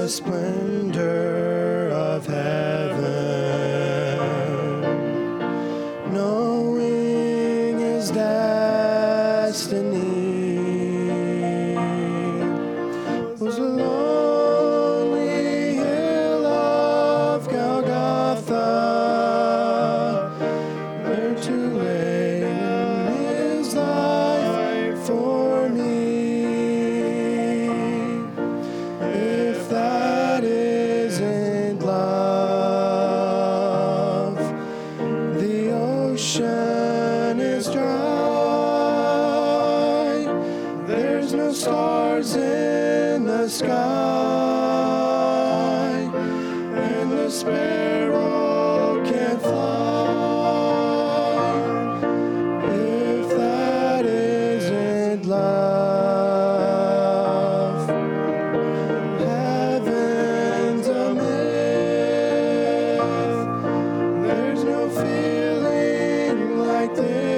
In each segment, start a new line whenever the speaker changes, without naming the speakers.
splendor of heaven, knowing his destiny was a lonely hill of Golgotha, there to lay down his life for me. If that isn't love, the ocean is dry. There's no stars in the sky, and the sparrow can't fly. If that isn't love, heaven's a myth. There's no feeling like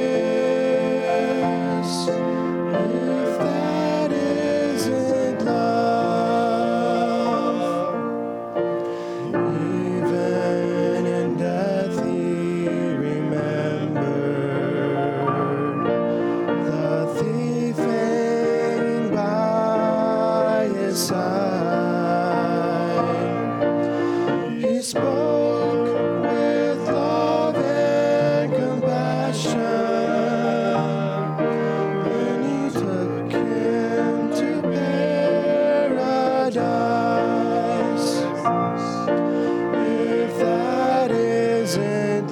this. If that isn't love, even in death he remembered the thief hanging by his side. He spoke with love and compassion, and he took him to paradise. If that isn't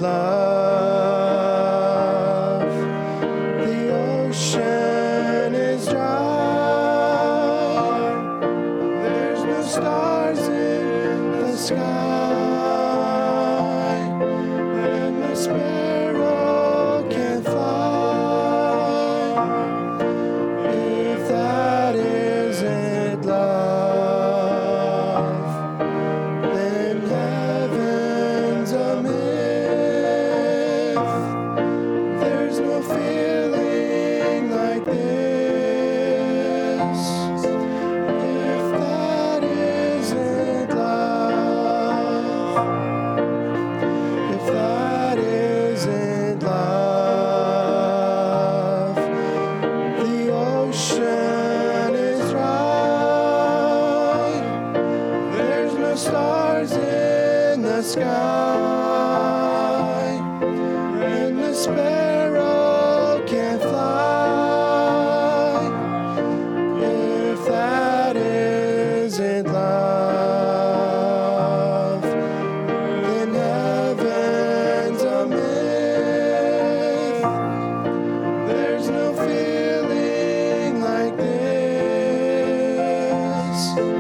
love, the ocean is dry. There's no stars in the sky, and the sparrow can't fly. If that isn't love, then heaven's a myth. There's no feeling like this. If that isn't love, if that isn't love, the ocean is dry. There's no stars in the sky, and the sparrow can't fly. If that isn't love, then heaven's a myth. There's no feeling like this.